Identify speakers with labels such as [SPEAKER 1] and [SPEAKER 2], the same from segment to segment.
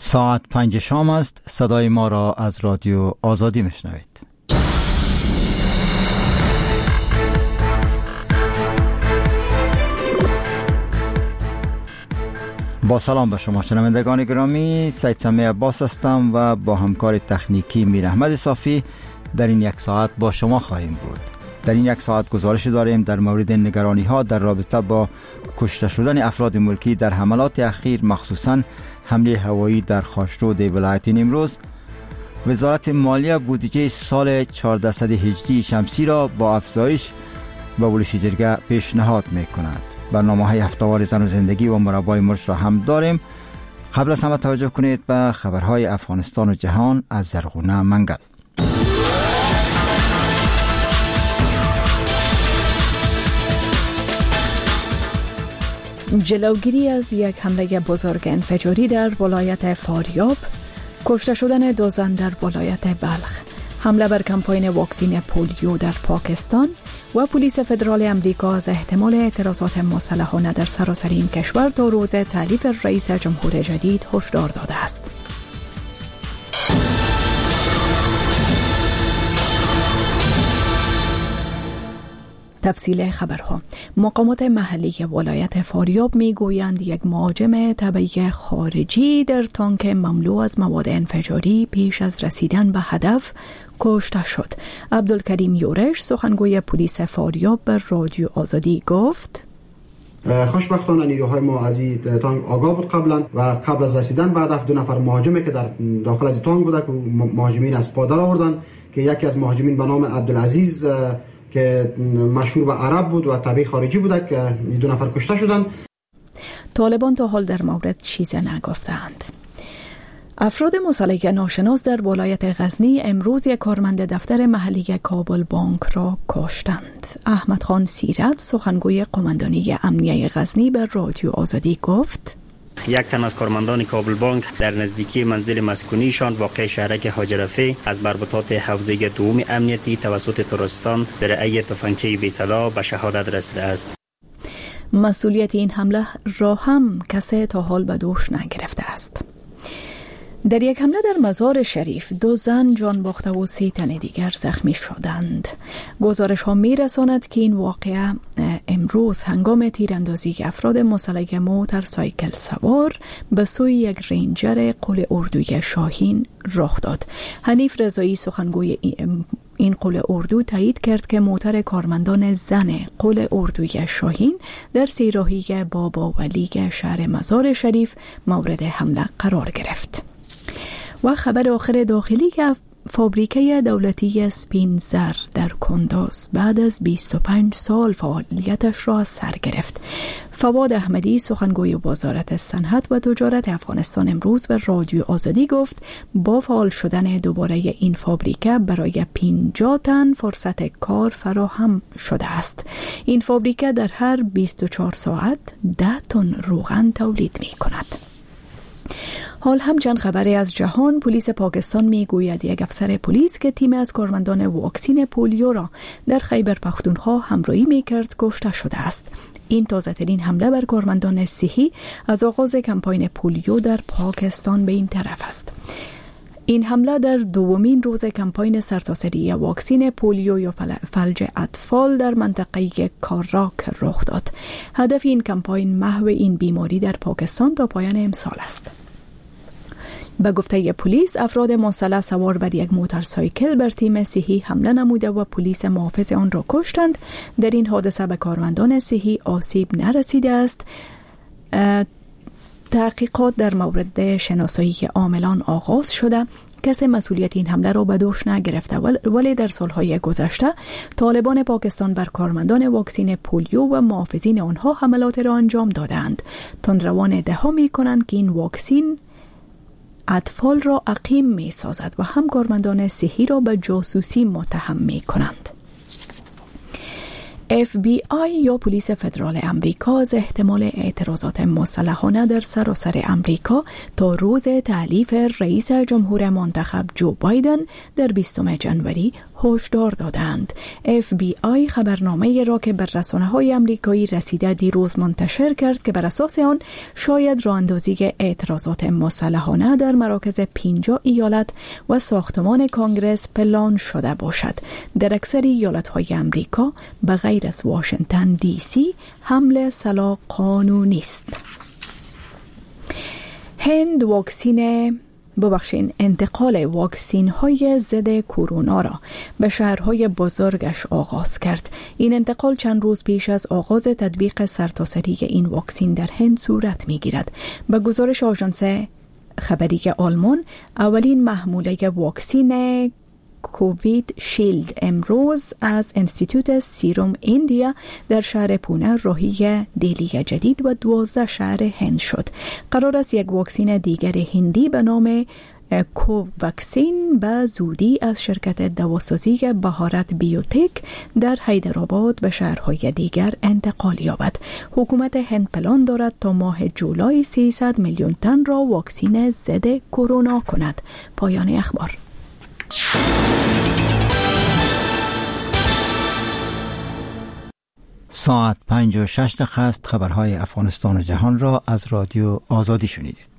[SPEAKER 1] ساعت 5 شام است. صدای ما را از رادیو آزادی میشنوید. با سلام به شما شنوندگان گرامی، سید سمیع عباس هستم و با همکار تکنیکی میر احمد صافی در این یک ساعت با شما خواهیم بود. در این یک ساعت گزارش داریم در مورد نگرانی ها در رابطه با کشته شدن افراد ملکی در حملات اخیر، مخصوصاً حمله هوایی در خاشرود ولایت نیمروز. وزارت مالیه بودجه سال 1418 شمسی را با افزایش به ولسی جرگه پیشنهاد می‌کند. برنامه‌های هفته‌وار زن و زندگی و مربای مرش را هم داریم. قبل از همه توجه کنید به خبرهای افغانستان و جهان از زرغونه منگل.
[SPEAKER 2] جلوگیری از یک حمله بزرگ انفجاری در ولایت فاریاب، کشته شدن 2 زن در ولایت بلخ، حمله بر کمپاین واکسین پولیو در پاکستان و پلیس فدرال امریکا از احتمال اعتراضات مسلحانه در سراسر این کشور تا روز تعلیف رئیس جمهور جدید هشدار داده است. تفصیل خبرها. مقامات محلی ولایت فاریاب میگویند یک مهاجم طبیعی خارجی در تانک مملو از مواد انفجاری پیش از رسیدن به هدف کشته شد. عبدالکریم یورش، سخنگوی پلیس فاریاب، به رادیو آزادی گفت:
[SPEAKER 3] خوشبختانه نیروهای ما از این تانک آگاه بود قبلا و قبل از رسیدن به هدف 2 نفر مهاجمی که در داخل از تانک بودند که مهاجمین از پادر آوردن، که یکی از مهاجمین به نام عبدالعزیز که مشهور به عرب بود و طبیعی خارجی بود که 2 نفر کشته شدند.
[SPEAKER 2] طالبان تا حال در مورد چیزی نگفتند. افراد مسلح ناشناس در ولایت غزنی امروز یک کارمند دفتر محلی کابل بانک را کشتند. احمد خان سیرت، سخنگوی قماندانی امنیه غزنی، به رادیو آزادی گفت:
[SPEAKER 4] یک تن از کارمندان کابل بانک در نزدیکی منزل مسکونیشان واقع شهرک حاجرفه از مربوطات حوزه دوم امنیتی توسط تروریستان به رأی تفنگچه بی‌صدا به شهادت رسیده است.
[SPEAKER 2] مسئولیت این حمله را هم کسی تا حال به دوش نگرفته است. در یک حمله در مزار شریف 2 زن جان باخته و 3 تن دیگر زخمی شدند. گزارش ها می رساند که این واقعه امروز هنگام تیراندازی افراد مسلح موتورسایکل سوار به سوی یک رنجر قل اردوی شاهین رخ داد. حنیف رضایی، سخنگوی این قل اردو، تایید کرد که موتور کارمندان زن قل اردوی شاهین در 3 راهی بابا ولی شهر مزار شریف مورد حمله قرار گرفت. و خبر آخر داخلی که فابریکه دولتی سپینزر در کنداز بعد از 25 سال فعالیتش را سر گرفت. فواد احمدی، سخنگوی وزارت صنعت و تجارت افغانستان، امروز به رادیو آزادی گفت با فعال شدن دوباره این فابریکه برای 50 تن فرصت کار فراهم شده است. این فابریکه در هر 24 ساعت 10 تن روغن تولید می کند. حال هم چند خبری از جهان. پلیس پاکستان میگوید یک افسر پلیس که تیم از کارمندان واکسین پولیو را در خیبر پختونخوا همراهی میکرد کشته شده است. این تازه ترین حمله بر کارمندان صحی از آغاز کمپاین پولیو در پاکستان به این طرف است. این حمله در 2مین روز کمپاین سرتاسری واکسین پولیو یا فلج اطفال در منطقه کاراک رخ داد. هدف این کمپاین محو این بیماری در پاکستان تا پایان امسال است. به گفته پلیس، افراد مسلح سوار بر یک موتورسایکل بر تیم صحی حمله نموده و پلیس محافظ آن را کشتند. در این حادثه به کارمندان صحی آسیب نرسیده است. تحقیقات در مورد شناسایی عاملان آغاز شده. کسی مسئولیت این حمله را به دوش نگرفته، ولی در سالهای گذشته طالبان پاکستان بر کارمندان واکسین پولیو و محافظین آنها حملات را انجام دادند. تندروان ادعا می‌کنند که این واکسین اطفال را عقیم می سازد و هم کارمندان صحی را به جاسوسی متهم می کنند. FBI یا پلیس فدرال امریکا از احتمال اعتراضات مسلحانه در سراسر امریکا تا روز تعلیف رئیس جمهور منتخب جو بایدن در 20 جنوری هشدار دادند. FBI خبرنامه را که بر رسانه‌های آمریکایی رسیده دیروز منتشر کرد که بر اساس آن شاید راه‌اندازی اعتراضات مسلحانه در مراکز 50 ایالت و ساختمان کانگرس پلان شده باشد. در اکثر ایالت‌های آمریکا به غیر از واشنگتن دی سی حمل سلاح قانونی است. هند انتقال واکسین های ضد کرونا را به شهرهای بزرگش آغاز کرد. این انتقال چند روز پیش از آغاز تطبیق سرتاسری این واکسین در هند صورت می گیرد. به گزارش آژانس خبری آلمان، اولین محموله واکسین کووید شیلد امروز از انستیتوت سیروم ایندیا در شهر پونه راهی دلی جدید و 12 شهر هند شد. قرار است یک واکسین دیگر هندی به نام کوواکسین به زودی از شرکت دواسازی بهارت بیوتک در حیدرآباد به شهرهای دیگر انتقال یابد. حکومت هند پلان دارد تا ماه جولای 300 میلیون تن را واکسین ضد کرونا کند. پایان اخبار.
[SPEAKER 1] ساعت 5:06 است. خبرهای افغانستان و جهان را از رادیو آزادی شنیدید.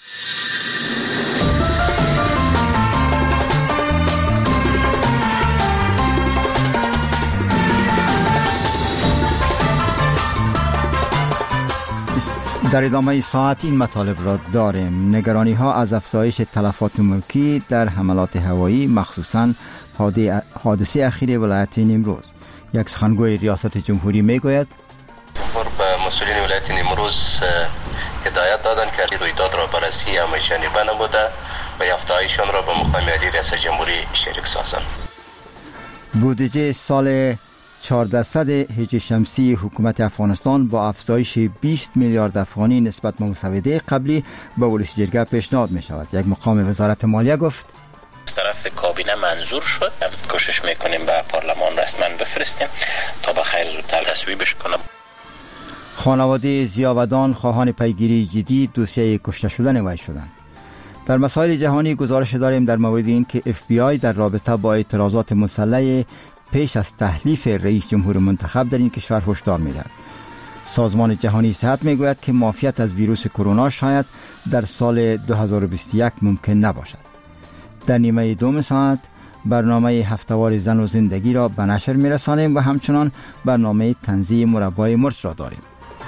[SPEAKER 1] در ادامه ساعت این مطالب را داریم. نگرانی ها از افزایش تلفات ملکی در حملات هوایی، مخصوصاً حادثه اخیر ولایت نیمروز. یک سخنگوی ریاست جمهوری میگوید
[SPEAKER 5] جمهور به مسئولین ولایت نیمروز هدایت دادند که رویداد را بررسی همه‌جانبه نموده و یافته‌هایشان را به مقام عالی ریاست جمهوری شریک سازند.
[SPEAKER 1] بودجه سال 1400 هجری شمسی حکومت افغانستان با افزایش 20 میلیارد افغانی نسبت به مسوده قبلی به ولسی جرگه پیشنهاد می شود. یک مقام وزارت مالیه گفت
[SPEAKER 5] از طرف کابینه منظور شد. کوشش میکنیم به پارلمان رسما بفرستیم تا به خیر زودتر تصویبش کنم.
[SPEAKER 1] خانواده ضیاودان خواهان پیگیری جدی دوسیه کشته شدن وی شدند. در مسائل جهانی گزارش داریم در مورد این که FBI در رابطه با اعتراضات مسلح پیش از تحلیف رئیس جمهور منتخب در این کشور هشدار می‌دهد. سازمان جهانی صحت میگوید که معافیت از ویروس کرونا شاید در سال 2021 ممکن نباشد. در نیمه دوم ساعت برنامه هفته‌وار زن و زندگی را به نشر می‌رسانیم و همچنان برنامه تنزیه مربای مرچ را داریم.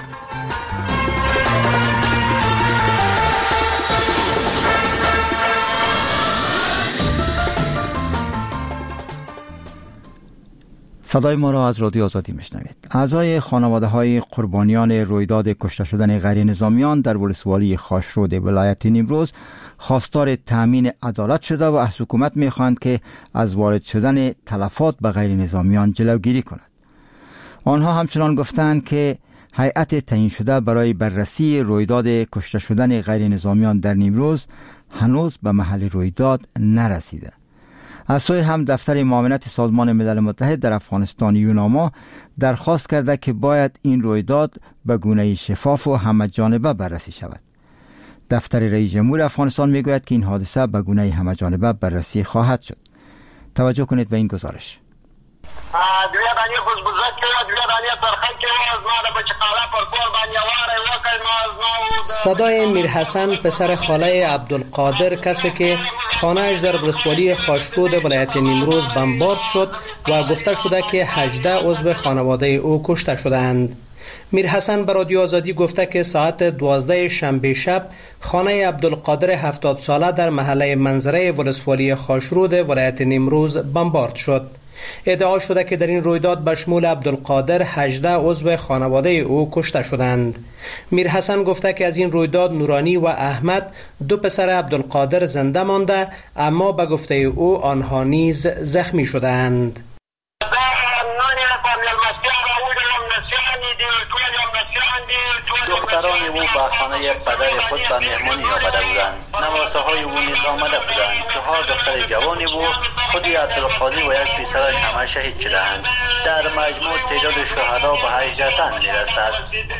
[SPEAKER 1] صدای ما را از رادیو آزادی میشنوید. اعضای خانواده‌های قربانیان رویداد کشته شدن غیر نظامیان در ولسوالی خاشرود ولایت نیمروز خواستار تامین عدالت شده و از حکومت می‌خواهند که از وارد شدن تلفات به غیر نظامیان جلوگیری کند. آنها همچنان گفتند که هیئت تعیین شده برای بررسی رویداد کشته شدن غیر نظامیان در نیمروز هنوز به محل رویداد نرسیده. از سوی هم دفتر معاونت سازمان ملل متحد در افغانستان یوناما درخواست کرده که باید این رویداد به گونه شفاف و همه‌جانبه بررسی شود. دفتر رئیس جمهور افغانستان میگوید که این حادثه به گونه همه‌جانبه بررسی خواهد شد. توجه کنید به این گزارش.
[SPEAKER 6] صدای میرحسن پسر خاله عبدالقادر، کسی که خانه‌اش در ولسوالی خاشرود ولایت نیمروز بمبارد شد و گفته شده که 18 عضو خانواده او کشته شدند. میرحسن به رادیو آزادی گفته که ساعت 12 شنبه شب خانه عبدالقادر 70 ساله در محله منظره ولسوالی خاشرود ولایت نیمروز بمبارد شد. ادعا شده که در این رویداد به شمول عبدالقادر 18 عضو خانواده او کشته شدند. میرحسن گفته که از این رویداد نورانی و احمد، دو پسر عبدالقادر، زنده مانده، اما به گفته او آنها نیز زخمی شدند.
[SPEAKER 7] دختران جوان او به خانه پدر خود به مهمانی آمده بودند. نواسه های او نیز آمده بودند. 4 دختر جوانی بود، خودی عبدالقادر و یک پسرش همه شهید شدند. در مجموع تعداد شهدا به 18 تن میرسد.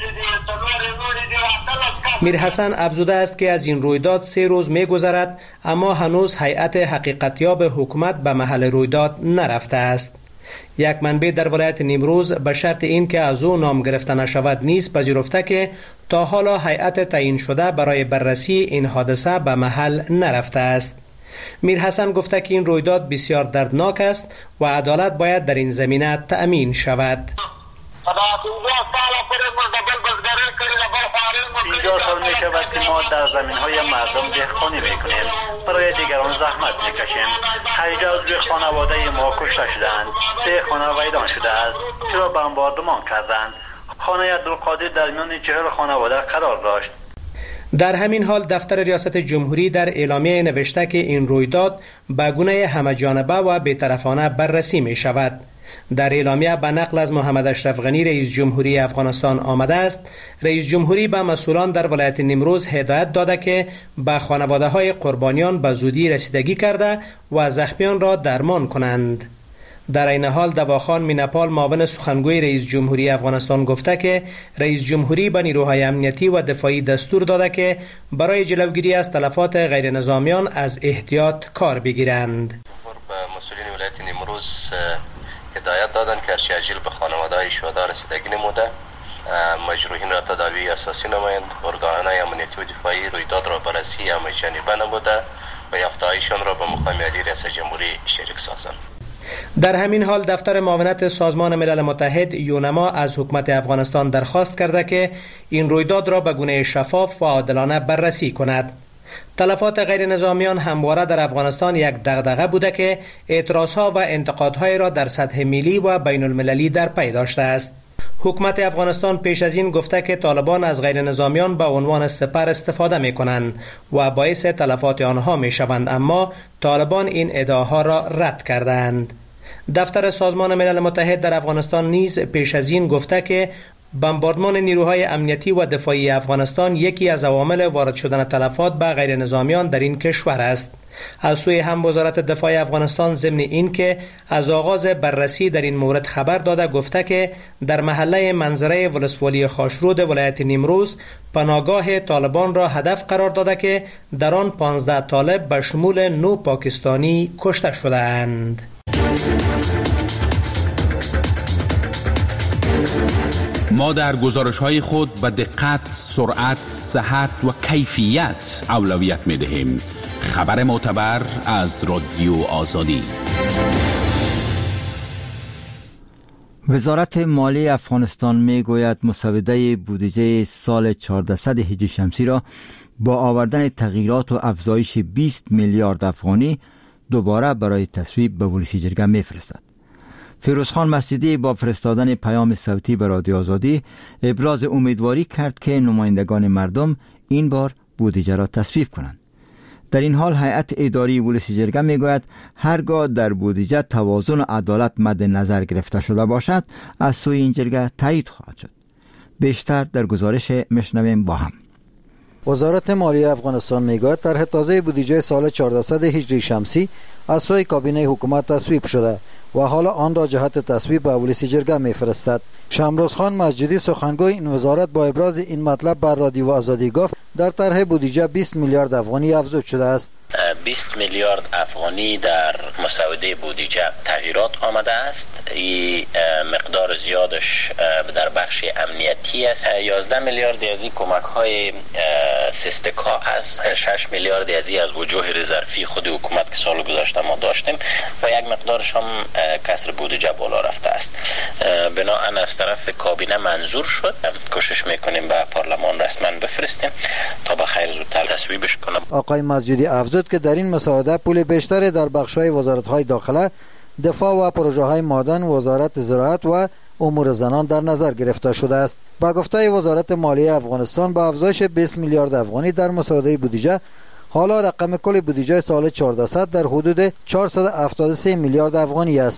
[SPEAKER 6] میرحسن افزوده است که از این رویداد 3 روز میگذرد، اما هنوز هیئت حقیقتیاب حکومت به محل رویداد نرفته است. یک منبع در ولایت نیمروز به شرط این که از او نام گرفته نشود نیز پذیرفته که تا حالا هیئت تعیین شده برای بررسی این حادثه به محل نرفته است. میرحسن گفته که این رویداد بسیار دردناک است و عدالت باید در این زمینه تأمین شود.
[SPEAKER 7] 50 سال می شود که ما در زمین های مردم دهقانی می کنیم، برای دیگران زحمت می کشیم. 18 عضو خانواده ما کشته شدند، 3 خانه ویران شده است. چرا بمباردمان کردند؟ خانه عبدالقادر در میان 40 خانواده قرار داشت.
[SPEAKER 6] در همین حال دفتر ریاست جمهوری در اعلامیه نوشته که این رویداد به گونه همه‌جانبه و بی‌طرفانه بررسی می شود. در اعلامیه به نقل از محمد اشرف غنی رئیس جمهوری افغانستان آمده است رئیس جمهوری به مسئولان در ولایت نیمروز هدایت داده که به خانواده های قربانیان به زودی رسیدگی کرده و زخمیان را درمان کنند. در این حال دواخان مینپال معاون سخنگوی رئیس جمهوری افغانستان گفته که رئیس جمهوری به نیروهای امنیتی و دفاعی دستور داده که برای جلوگیری از تلفات غیر نظامیان از احتیاط کار بگیرند.
[SPEAKER 5] به مسئولین ولایت نیمروز هدایت دادن که هرچی عاجل به خانواده‌های شهدا رسیدگی نموده، مجروحین را تداوی اساسی نمایند، ارگان‌های امنیتی و دفاعی رویداد را بررسی همه‌جانبه نموده و یافته‌هایشان را به مقام عالی ریاست جمهوری شریک سازند.
[SPEAKER 6] در همین حال دفتر معاونت سازمان ملل متحد یونما از حکومت افغانستان درخواست کرده که این رویداد را به گونه شفاف و عادلانه بررسی کند. تلفات غیر نظامیان همواره در افغانستان یک دغدغه بوده که اعتراضها و انتقادهای را در سطح ملی و بین المللی در پی داشته است. حکومت افغانستان پیش از این گفته که طالبان از غیر نظامیان به عنوان سپر استفاده می کنند و باعث تلفات آنها می شوند، اما طالبان این ادعاها را رد کردند. دفتر سازمان ملل متحد در افغانستان نیز پیش از این گفته که بمباردمان نیروهای امنیتی و دفاعی افغانستان یکی از عوامل وارد شدن تلفات به غیر نظامیان در این کشور است. از سوی هم وزارت دفاع افغانستان ضمن این که از آغاز بررسی در این مورد خبر داده گفته که در محله منظره ولسوالی خاشرود ولایت نیمروز پناهگاه طالبان را هدف قرار داده که در آن 15 طالب به شمول 9 پاکستانی کشته شده‌اند.
[SPEAKER 8] ما در گزارش‌های خود به دقت، سرعت، صحت و کیفیت اولویت می‌دهیم. خبر معتبر از رادیو آزادی.
[SPEAKER 1] وزارت مالی افغانستان میگوید مسوده بودجه سال 1400 هجری شمسی را با آوردن تغییرات و افزایش 20 میلیارد افغانی دوباره برای تصویب به ولسی جرگه میفرستد. فیروزخان مسجدی با فرستادن پیام صوتی به رادیو آزادی ابراز امیدواری کرد که نمایندگان مردم این بار بودجه را تصویب کنند. در این حال هیئت اداری ولسی جرگه میگوید هرگاه در بودجه توازن و عدالت مد نظر گرفته شده باشد از سوی این جرگه تایید خواهد شد. بیشتر در گزارش میشنویم با هم.
[SPEAKER 9] وزارت مالی افغانستان میگوید طرح تازه بودجه سال 1400 هجری شمسی از سوی کابینه حکومت تصویب شده و حالا آن را جهت تصویب به ولسی جرگه میفرستد. شمروزخان مسجدی سخنگوی این وزارت با ابراز این مطلب بر رادیو آزادی گفت در طرح بودجه 20 میلیارد افغانی افزود شده است.
[SPEAKER 10] 20 میلیارد افغانی در مسوده بودجه تغییرات آمده است. این مقدار زیادش در بخش امنیتی است. 11 میلیارد از این کمک های سیستکا است. 6 میلیارد از این از وجوه رزرفی خود حکومت که سال گذشته ما داشتیم و یک مقدارش هم کسر بودجه بالا رفته است. بناهن از طرف کابینه منظور شد. کوشش میکنیم به پارلمان رسما بفرستیم تا به خیر زودتر تصویبش کنیم.
[SPEAKER 9] آقای مسجدی افزود که در این مسوده پول بیشتر در بخش‌های وزارت‌های داخله، دفاع و پروژه‌های معدن، وزارت زراعت و امور زنان در نظر گرفته شده است. با گفته وزارت مالیه افغانستان با افزایش 20 میلیارد افغانی در مسوده بودجه حالا رقم کل بودجه سال 1400 در حدود 473 میلیارد افغانی است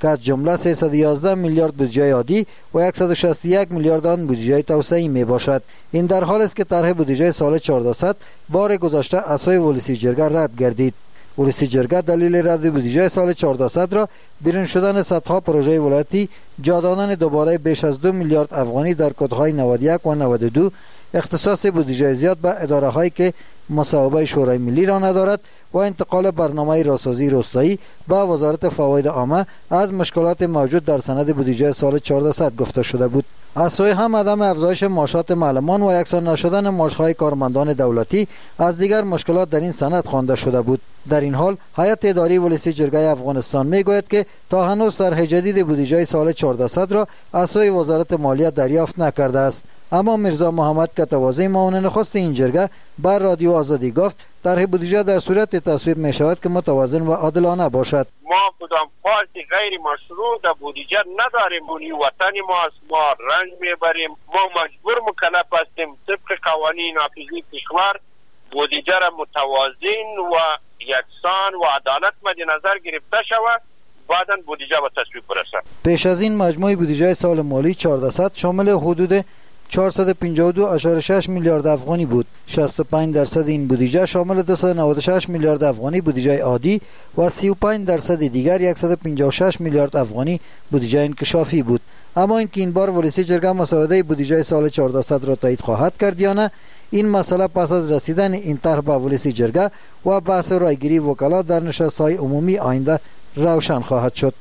[SPEAKER 9] که از جمله 311 میلیارد بودجه عادی و 161 میلیارد آن بودجه توسعه‌ای می باشد. این در حالی است که طرح بودجه سال 1400 بار گذشته از سوی ولسی جرگه رد گردید. ولسی جرگه دلیل رد بودجه سال 1400 را بیرون شدن صدها پروژه ولایتی، جا دادن دوباره بیش از 2 میلیارد افغانی در کدهای 91 و 92، اختصاص بودجه زیاد به اداره هایی که مصوبه شورای ملی را ندارد و انتقال برنامه راسازی روستایی به وزارت فواید عامه از مشکلات موجود در سند بودجه سال 1400 گفته شده بود. از سوی هم عدم افزایش معاشات معلمان و یکسان نشدن معاشهای کارمندان دولتی از دیگر مشکلات در این سند خوانده شده بود. در این حال هیئت اداری ولسی جرگه افغانستان میگوید که تا هنوز طرح جدید بودجه سال 1400 را از سوی وزارت مالیه دریافت نکرده است. اما میرزا محمد کتوازی معاون نخست این جرگه بر رادیو آزادی گفت طرح بودجه در صورت تصویب می شود که متوازن و عادلانه باشد.
[SPEAKER 11] ما کدام پارتی غیر مشروع در بودجه نداریم. بودجه وطن ماست، ما رنج میبریم، ما مجبور مکلف هستیم طبق قوانین نافذی کشور بودجه را متوازن و یکسان و عدالت مد نظر گرفته شود، بعداً بودجه به تصویب برسد.
[SPEAKER 9] پیش از این مجموع بودجه سال مالی 1400 شامل حدود 452.6 میلیارد افغانی بود. 65% این بودجه شامل 296 میلیارد افغانی بودجه عادی و 35% دیگر 156 میلیارد افغانی بودجه انکشافی بود. اما اینکه این بار ولسی جرگه مسوده بودجه سال 1400 را تایید خواهد کرد یا نه، این مسئله پس از رسیدن این طرح به ولسی جرگه و بحث رایگیری وکلا در نشست‌های عمومی آینده روشن خواهد شد.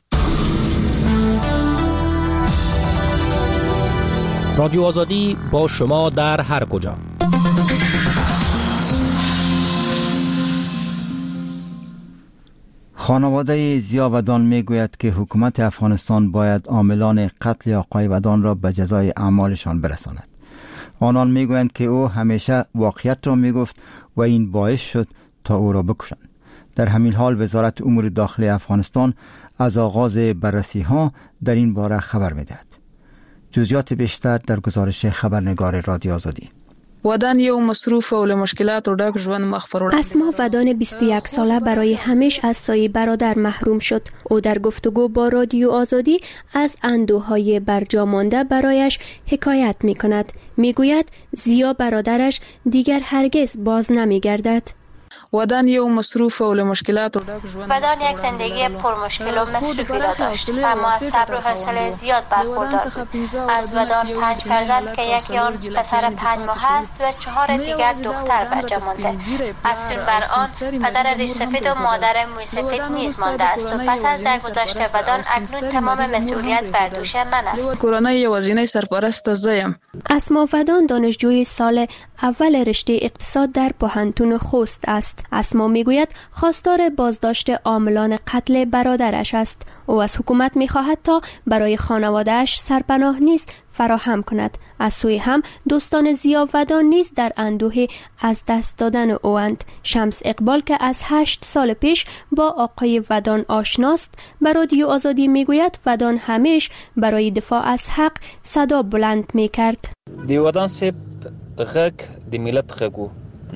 [SPEAKER 12] رادیو آزادی با شما در هر کجا.
[SPEAKER 1] خانواده زیا ودان میگوید که حکومت افغانستان باید عاملان قتل آقای ودان را به جزای اعمالشان برساند. آنان میگویند که او همیشه واقعیت را میگفت و این باعث شد تا او را بکشند. در همین حال وزارت امور داخلی افغانستان از آغاز بررسی ها در این باره خبر میدهد. جزئیات بیشتر در گزارش خبرنگار رادیو آزادی.
[SPEAKER 13] ودان یو مصروف و له مشکلاتو ډک ژوند مخ پر وړاندې.
[SPEAKER 14] اسما ودان 21 ساله برای همیشه از سایه برادر محروم شد. او در گفتگو با رادیو آزادی از اندوهای برجا مانده برایش حکایت می کند. می گوید زیا برادرش دیگر هرگز باز نمی گردد.
[SPEAKER 13] ودان یو مصروف و له مشکلاتو ډک ژوند.
[SPEAKER 15] ودان یک زندگی پرمشکل و مصروفی را داشت و اما از صبر و حوصله زیاد برخوردار بود. از ودان 5 فرزند که یکی آن پسر 5 ماه است و 4 دیگر دختر برجا مانده. افزون بر آن پدر ریش سفید و مادر موی سفید نیز مانده است و پس از درگذشت ودان اکنون تمام مسئولیت بر دوش من است.
[SPEAKER 13] کورنۍ یوازینی سرپرست زیم.
[SPEAKER 14] اسما ودان دانشجوی سال اول رشته اقتصاد در پوهنتون خوست است. اسما میگوید خواستار بازداشت عاملان قتل برادرش است. او از حکومت میخواهد تا برای خانواده‌اش سرپناه نیز فراهم کند. از سوی هم دوستان زیا ودان نیز در اندوه از دست دادن اوند. شمس اقبال که از 8 سال پیش با آقای ودان آشناست به رادیو آزادی میگوید ودان همیش برای دفاع از حق صدا بلند میکرد.
[SPEAKER 16] دی ودان سپ غک دی ملت غگو.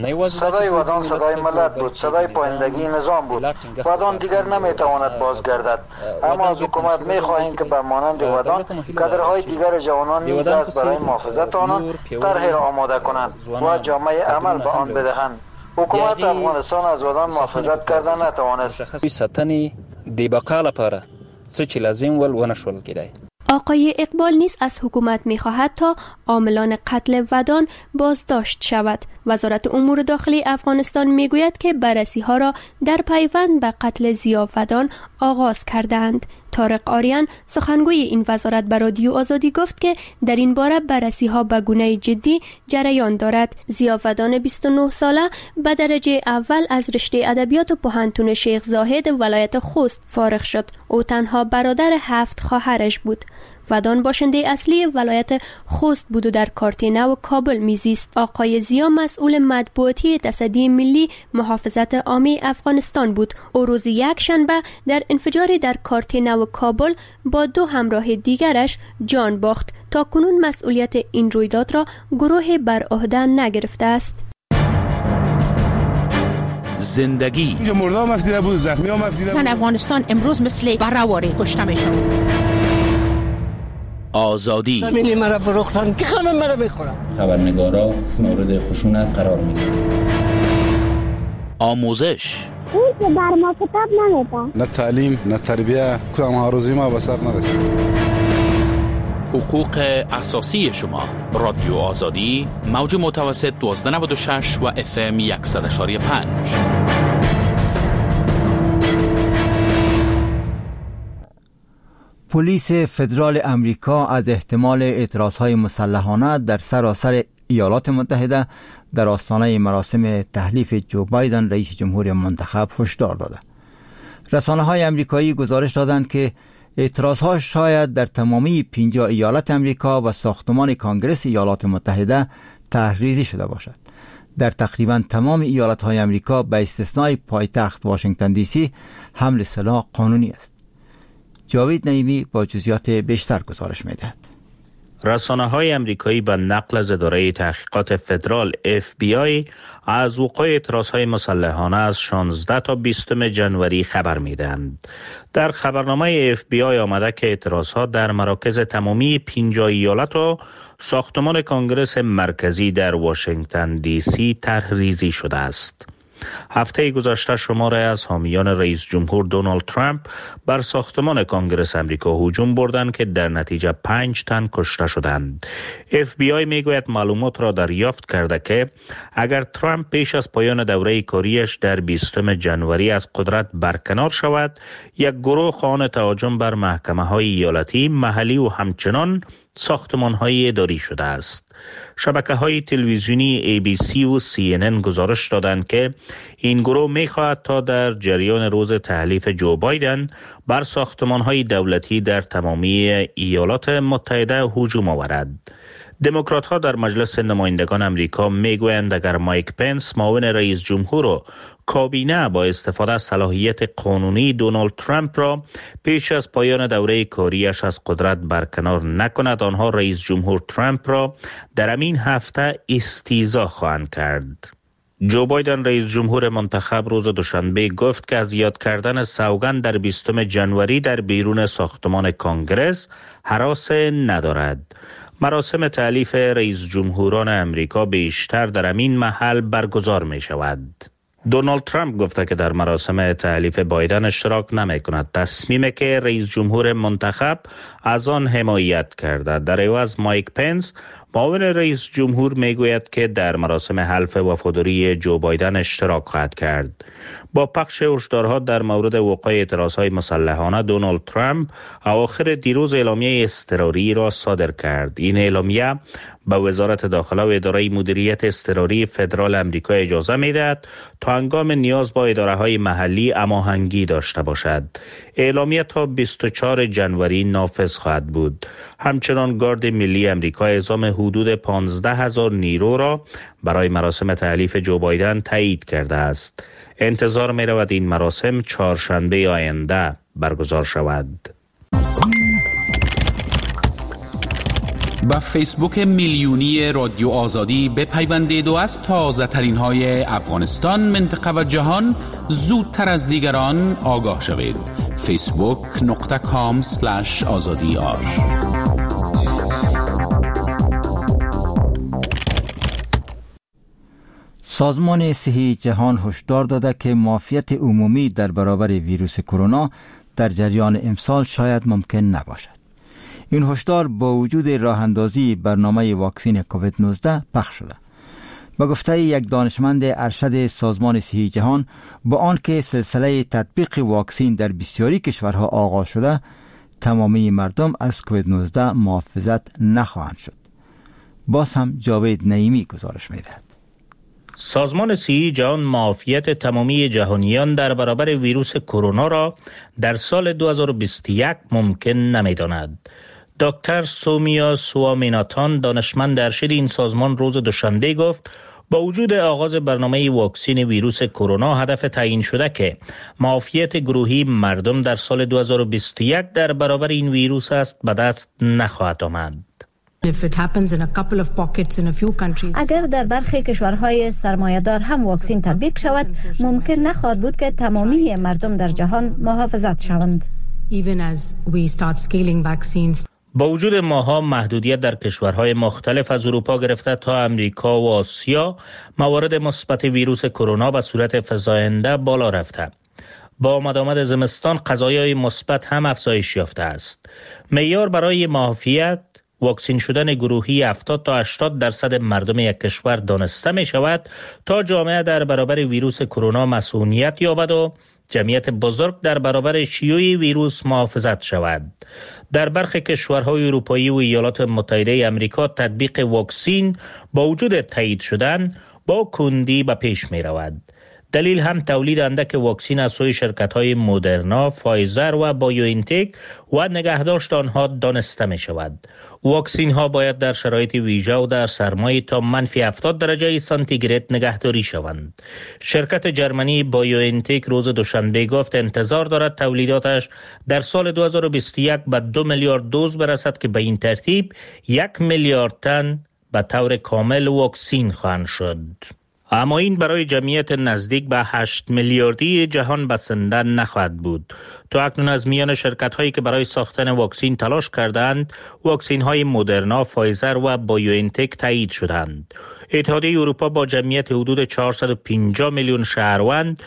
[SPEAKER 9] صدای ودان صدای ملت بود، صدای پایندگی نظام بود. ودان دیگر نمیتواند بازگردد، اما از حکومت میخواهیم که به مانند ودان کادرهای دیگر جوانان نیز از برای محافظت آنان طرحی را آماده کنند و جامعه عمل به آن بدهند. حکومت افغانستان از ودان محافظت کردن نتوانست.
[SPEAKER 16] ستنی دی بقا لپاره څه چې لازم ول ونشول کېدای.
[SPEAKER 14] آقای اقبال نیز از حکومت می‌خواهد تا عاملان قتل ودان بازداشت شود. وزارت امور داخلی افغانستان میگوید که بررسی‌ها را در پیوند به قتل زیا ودان آغاز کردند. طارق آریان سخنگوی این وزارت به رادیو آزادی گفت که در این باره بررسی‌ها به گونه جدی جریان دارد. زیا ودان 29 ساله به درجه اول از رشته ادبیات پوهنتون شیخ زاهد ولایت خوست فارغ شد. او تنها برادر 7 خواهرش بود. ودان باشنده اصلی ولایت خوست بود و در کارتینه و کابل میزیست. آقای زیا مسئول مطبوعاتی تصدی ملی محافظت عامه افغانستان بود. او روز یک شنبه در انفجاری در کارتینه و کابل با 2 همراه دیگرش جان باخت. تا کنون مسئولیت این رویداد را گروه بر عهده نگرفته است.
[SPEAKER 8] زندگی.
[SPEAKER 17] اینجا مرده هم افتیده بود، زخمی هم افتیده بود.
[SPEAKER 18] زن افغانستان امروز مثل برهواری کشته میشن.
[SPEAKER 8] آزادی.
[SPEAKER 19] زمینی مرا فروختن که همه مرا میخورن.
[SPEAKER 16] خبرنگارا مورد خشونت قرار میگیرن.
[SPEAKER 8] آموزش.
[SPEAKER 20] این که بر ما کتاب نمیده.
[SPEAKER 17] نه تعلیم، نه تربیه، کدام آرزوی ما به سر نرسید.
[SPEAKER 8] حقوق اساسی شما. رادیو آزادی، موج متوسط 1296 و FM 100.5.
[SPEAKER 1] پلیس فدرال امریکا از احتمال اعتراضهای مسلحانه در سراسر ایالات متحده در آستانه مراسم تحلیف جو بایدن رئیس جمهور منتخب هشدار داده. رسانه‌های امریکایی گزارش دادند که اعتراضها شاید در تمامی 50 ایالت امریکا و ساختمان کانگرس ایالات متحده تحریزی شده باشد. در تقریبا تمام ایالت‌های امریکا به استثنای پایتخت واشنگتن دی سی حمل سلاح قانونی است. جاوید نعیمی با جزئیات بیشتر گزارش می‌دهد.
[SPEAKER 4] رسانه‌های امریکایی به نقل از اداره تحقیقات فدرال FBI از وقوع اعتراضهای مسلحانه از 16 تا 20 جنوری خبر می‌دهند. در خبرنامه FBI آمده که اعتراضها در مراکز تمامی 50 ایالت و ساختمان کانگرس مرکزی در واشنگتن دی سی طرح‌ریزی شده است. هفته گذشته شماری از حامیان رئیس جمهور دونالد ترامپ بر ساختمان کانگرس امریکا هجوم بردند که در نتیجه 5 تن کشته شدند. FBI میگوید معلومات را دریافت کرده که اگر ترامپ پیش از پایان دوره کاریش در 20 جنوری از قدرت برکنار شود، یک گروه خواهان تهاجم بر محکمه‌های ایالتی، محلی و همچنان ساختمان‌های اداری شده است. شبکه‌های تلویزیونی ABC و CNN گزارش دادند که این گروه می‌خواهد تا در جریان روز تحلیف جو بایدن بر ساختمان‌های دولتی در تمامی ایالات متحده هجوم آورد. دموکرات‌ها در مجلس نمایندگان امریکا میگویند اگر مایک پنس معاون رئیس جمهور و کابینه با استفاده از صلاحیت قانونی دونالد ترامپ را پیش از پایان دوره کاریش از قدرت برکنار نکند، آنها رئیس جمهور ترامپ را در همین هفته استیضاح خواهند کرد. جو بایدن رئیس جمهور منتخب روز دوشنبه گفت که از یاد کردن سوگند در 20 جنوری در بیرون ساختمان کانگرس هراس ندارد. مراسم تحلیف رئیس جمهوران امریکا بیشتر در همین محل برگزار می شود. دونالد ترامپ گفته که در مراسم تحلیف بایدن اشتراک نمی کند، تصمیمی که رئیس جمهور منتخب از آن حمایت کرده. در عوض مایک پنس معاون رئیس جمهور میگوید که در مراسم حلف وفاداری جو بایدن اشتراک خواهد کرد. با پخش هشدارها در مورد وقوع اعتراضهای مسلحانه، دونالد ترامپ اواخر دیروز اعلامیه اضطراری را صادر کرد. این اعلامیه به وزارت داخله و اداره مدیریت اضطراری فدرال امریکا اجازه میدهد تا هنگام نیاز با اداره‌های محلی هماهنگی داشته باشد. اعلامیه تا 24 جنوری نافذ خواهد بود. همچنان گارد ملی امریکا اعزام حدود 15,000 نیرو را برای مراسم تحلیف جو بایدن تایید کرده است. انتظار می رود این مراسم چهارشنبه آینده برگزار شود.
[SPEAKER 8] با فیسبوک میلیونی رادیو آزادی بپیوندید و از تازه ترین های افغانستان، منطقه و جهان زودتر از دیگران آگاه شوید. facebook.com/azadiar.
[SPEAKER 1] سازمان صحی جهان هشدار داده که معافیت عمومی در برابر ویروس کرونا در جریان امسال شاید ممکن نباشد. این هشدار با وجود راه اندازی برنامه واکسن کووید 19 پخش شده. با گفته یک دانشمند ارشد سازمان صحی جهان، با آنکه سلسله تطبیق واکسن در بسیاری کشورها آغاز شده، تمامی مردم از کووید 19 محافظت نخواهند شد. باز هم جاوید نعیمی گزارش می‌دهد.
[SPEAKER 4] سازمان صحی جهان معافیت تمامی جهانیان در برابر ویروس کرونا را در سال 2021 ممکن نمی‌داند. دکتر سومیا سوامیناتان، دانشمند ارشد این سازمان، روز دوشنبه گفت با وجود آغاز برنامه واکسن ویروس کرونا، هدف تعیین شده که معافیت گروهی مردم در سال 2021 در برابر این ویروس است به دست نخواهد آمد.
[SPEAKER 21] اگر در برخی کشورهای سرمایه‌دار هم واکسن تطبیق شود، ممکن نخواهد بود که تمامی مردم در جهان محافظت شوند.
[SPEAKER 12] با وجود ماها محدودیت در کشورهای مختلف از اروپا گرفته تا امریکا و آسیا موارد مثبت ویروس کرونا به صورت فزاینده بالا رفته. با آمد زمستان قضایای مثبت هم افزایش یافته است. معیار برای معافیت واکسین شدن گروهی 70 تا 80% مردم یک کشور دانسته می شود تا جامعه در برابر ویروس کرونا مسئولیت یابد و جمعیت بزرگ در برابر شیوع ویروس محافظت شود. در برخی کشورهای اروپایی و ایالات متحده آمریکا تطبیق واکسین با وجود تایید شدن با کندی به پیش می رود. دلیل هم تولید اندک واکسین از سوی شرکت‌های مدرنا، فایزر و بایوانتک و نگهداشت آنها دانسته می شود. واکسین ها باید در شرایط ویژه و در سرمای تا -70 درجه سانتیگراد نگهداری شوند. شرکت جرمنی بایوانتک روز دوشنبه گفت انتظار دارد تولیداتش در سال 2021 به 2 میلیارد دوز برسد که به این ترتیب 1 میلیارد تن به طور کامل واکسین خواهند شد. اما این برای جمعیت نزدیک به 8 میلیاردی جهان بسنده نخواهد بود. تا اکنون از میان شرکت هایی که برای ساختن واکسین تلاش کردند، واکسین های مدرنا، فایزر و بایوانتک تایید شدند. اتحادیه اروپا با جمعیت حدود 450 میلیون شهروند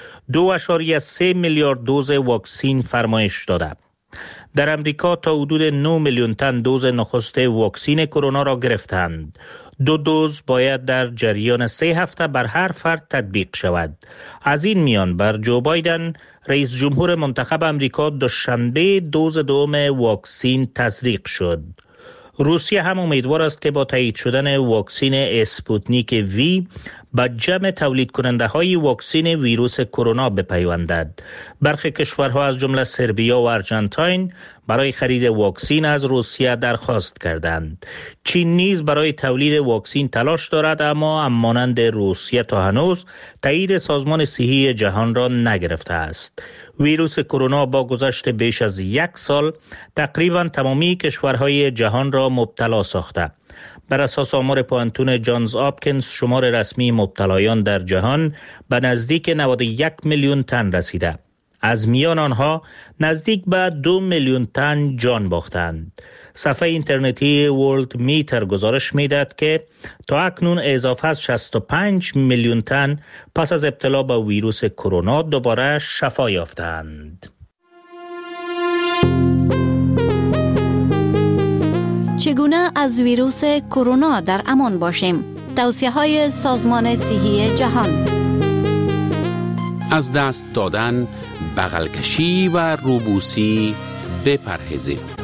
[SPEAKER 12] 2.3 میلیارد دوز واکسین فرمایش داده. در امریکا تا حدود 9 میلیون تن دوز نخست واکسین کرونا را گرفتند. 2 دوز باید در جریان 3 هفته بر هر فرد تطبیق شود. از این میان بر جو بایدن رئیس جمهور منتخب امریکا دوشنبه دوز دوم واکسین تزریق شد. روسیه هم امیدوار است که با تایید شدن واکسین اسپوتنیک وی به جمع تولید کننده های واکسین ویروس کرونا بپیوندد. برخی کشورها از جمله سربیا و آرژانتین برای خرید واکسین از روسیه درخواست کردند. چین نیز برای تولید واکسین تلاش دارد، اما مانند روسیه تا هنوز تایید سازمان صحی جهان را نگرفته است. ویروس کرونا با گذشت بیش از 1 سال تقریبا تمامی کشورهای جهان را مبتلا ساخته. بر اساس آمار پوانتون جانز آپکینز شمار رسمی مبتلایان در جهان به نزدیک 91 میلیون تن رسیده. از میان آنها نزدیک به 2 میلیون تن جان باختند. صفحه اینترنتی ورلد میتر گزارش می‌دهد که تا اکنون اضافه از 65 میلیون تن پس از ابتلا به ویروس کرونا دوباره شفا یافتند.
[SPEAKER 22] چگونه از ویروس کرونا در امان باشیم؟ توصیه‌های سازمان صحی جهان.
[SPEAKER 8] از دست دادن، بغل کشی و روبوسی بپرهیزید.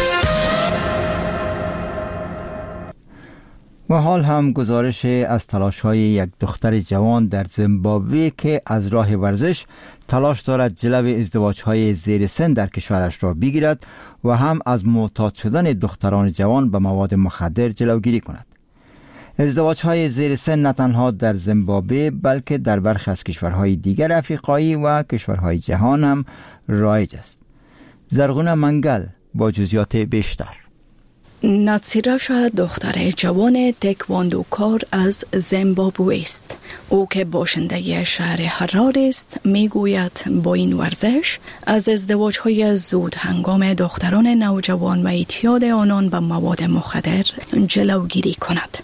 [SPEAKER 1] و حال هم گزارش از تلاش‌های یک دختر جوان در زیمبابوه که از راه ورزش تلاش دارد جلوی ازدواج‌های زیر سن در کشورش را بگیرد و هم از معتاد شدن دختران جوان به مواد مخدر جلوگیری کند. ازدواج‌های زیر سن نه تنها در زیمبابوه بلکه در برخی از کشورهای دیگر افریقایی و کشورهای جهان هم رایج است. زرغونه منگل با جزئیات بیشتر.
[SPEAKER 2] ناتسیراشا دختر جوان تکواندوکار از زیمبابوه است. او که باشنده شهر حراره است میگوید با این ورزش از ازدواج‌های زود هنگام دختران نوجوان و اعتیاد آنان به مواد مخدر جلوگیری کند.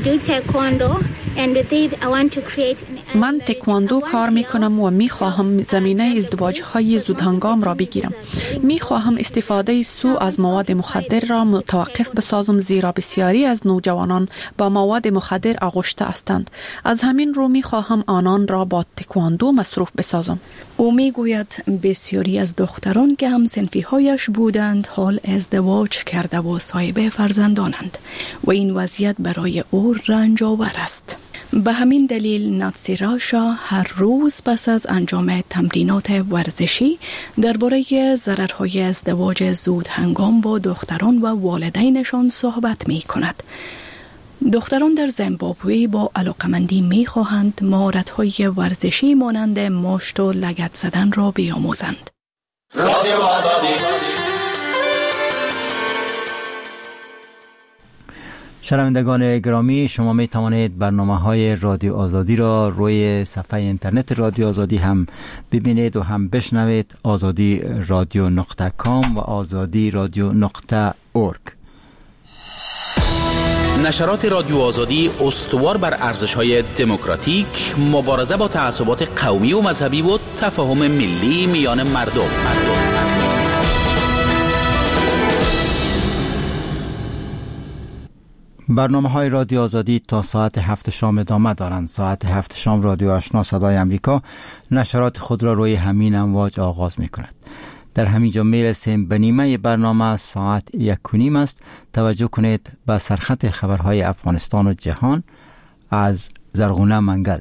[SPEAKER 18] من تکواندو کار میکنم و میخواهم زمینه ازدواج‌های زود هنگام را بگیرم. میخواهم استفاده سو از مواد مخدر را متوقف بسازم، زیرا بسیاری از نوجوانان با مواد مخدر آغشته هستند. از همین رو میخواهم آنان را با تکواندو مصروف بسازم.
[SPEAKER 2] او میگوید بسیاری از دختران که هم صنفی‌هایش بودند حال ازدواج کرده و صاحب فرزندانند و این وضعیت برای او رنج‌آور است. به همین دلیل ناتسیراشا هر روز پس از انجام تمرینات ورزشی درباره ضررهای ازدواج زود هنگام با دختران و والدینشان صحبت می کند. دختران در زیمبابوه با علاقمندی می خواهند مهارت‌های ورزشی مانند مشت و لگد زدن را بیاموزند. رادیو آزادی.
[SPEAKER 1] شنوندگان گرامی، شما می توانید برنامه‌های رادیو آزادی را روی صفحه اینترنت رادیو آزادی هم ببینید و هم بشنوید. azadi.com و azadi.org.
[SPEAKER 8] نشرات رادیو آزادی استوار بر ارزش‌های دموکراتیک، مبارزه با تعصبات قومی و مذهبی و تفاهم ملی میان مردم.
[SPEAKER 1] برنامه‌های رادیو آزادی تا ساعت 7 شام ادامه دارند. ساعت 7 شام رادیو آشنا صدای امریکا نشرات خود را روی همین امواج آغاز می‌کند. در همینجا میرسیم به نیمه برنامه. ساعت 1:30 است. توجه کنید به سرخط خبرهای افغانستان و جهان از زرغونه منگل.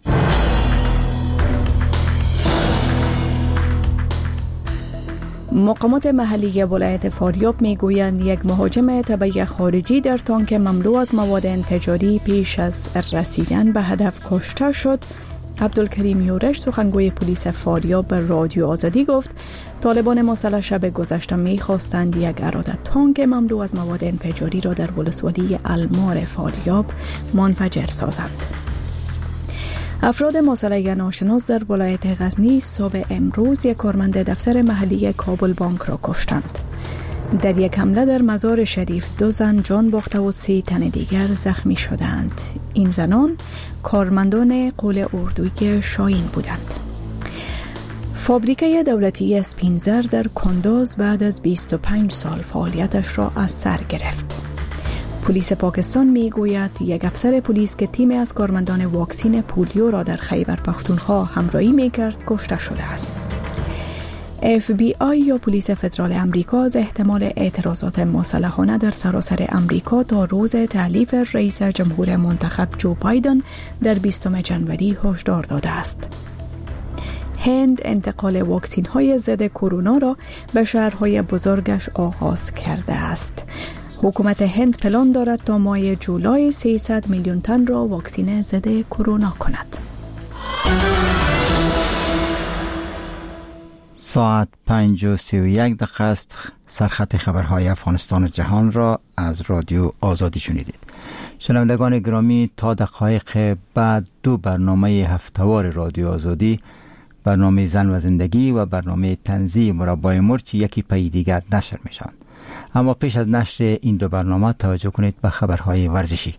[SPEAKER 2] مقامات محلی ولایت فاریاب میگویند یک مهاجم تبعی خارجی در تانک مملو از مواد انفجاری پیش از رسیدن به هدف کشته شد. عبدالکریم یورش سخنگوی پلیس فاریاب به رادیو آزادی گفت طالبان مسلح شب گذشته می‌خواستند یک اراده تانک مملو از مواد انفجاری را در ولسوالی المار فاریاب منفجر سازند. افراد مسلح ناشناس در ولایت غزنی صبح امروز یک کارمند دفتر محلی کابل بانک را کشتند. در یک حمله در مزار شریف 2 زن جان باخته و 3 تن دیگر زخمی شدند. این زنان کارمندان قول اردوی شاهین بودند. فابریکه دولتی اسپینزر در کنداز بعد از 25 سال فعالیتش را از سر گرفت. پلیس پاکستان میگوید یک افسر پلیس که تیم از کارمندان واکسین پولیو را در خیبر پختونخوا همراهی میکرد کشته شده است. FBI یا پلیس فدرال امریکا از احتمال اعتراضات مسلحانه در سراسر امریکا تا روز تحلیف رئیس جمهور منتخب جو بایدن در 20 جنوری هشدار داده است. هند انتقال واکسین های ضد کرونا را به شهرهای بزرگش آغاز کرده است. حکومت هند پلان دارد تا ماه جولای 300 میلیون تن را واکسین ضد کرونا کند.
[SPEAKER 1] ساعت 5:31 است. سرخط خبرهای افغانستان و جهان را از رادیو آزادی شنیدید. شنوندگان گرامی، تا دقایق بعد 2 برنامه هفته‌وار رادیو آزادی، برنامه زن و زندگی و برنامه طنزی مربای مرچ یکی پی دیگر نشر میشوند. اما پیش از نشر این 2 برنامه توجه کنید به خبرهای ورزشی.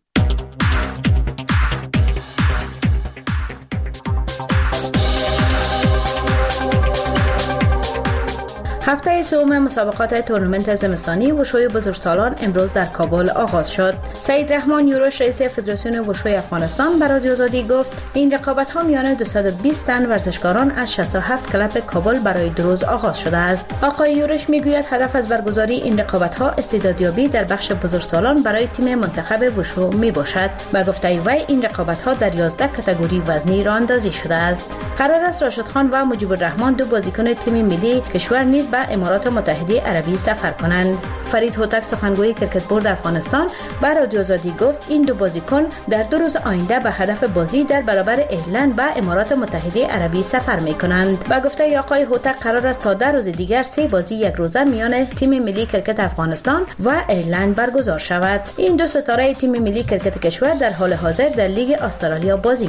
[SPEAKER 3] هفته سوم مسابقات تورنمنت زمستانی وشوی بزرگسالان امروز در کابل آغاز شد. سعید رحمان یوروش رئیس فدراسیون وشوی افغانستان به رادیو آزادی گفت این رقابت ها میان 220 تن ورزشکاران از 67 کلب کابل برای 2 روز آغاز شده است. آقای یوروش میگوید هدف از برگزاری این رقابت ها استعدادیابی در بخش بزرگسالان برای تیم منتخب وشو می باشد. به گفته وی این رقابت ها در 11 کاتگوری وزنی راه اندازی شده است. قرار است راشد خان و مجیب الرحمن 2 بازیکن تیم ملی کشور نیز به امارات متحده عربی سفر کنند. فرید هوتک سخنگوی کرکت بورد افغانستان به رادیو آزادی گفت این 2 بازیکن در 2 روز آینده به هدف بازی در برابر ایرلند و امارات متحده عربی سفر می‌کنند. با گفته آقای هوتک قرار است تا 10 روز دیگر 3 بازی یک روزه میان تیم ملی کرکت افغانستان و ایرلند برگزار شود. این 2 ستاره تیم ملی کرکت کشور در حال حاضر در لیگ استرالیا بازی